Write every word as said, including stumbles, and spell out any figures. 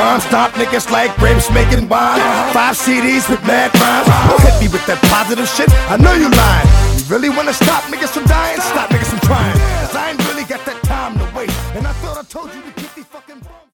crime. Stop niggas like grapes making wine. Five C Ds with mad rhymes. Don't hit me with that positive shit, I know you lying. You really wanna stop niggas from dying? Stop niggas from trying. Cause I ain't really got that time to waste. And I thought I told you to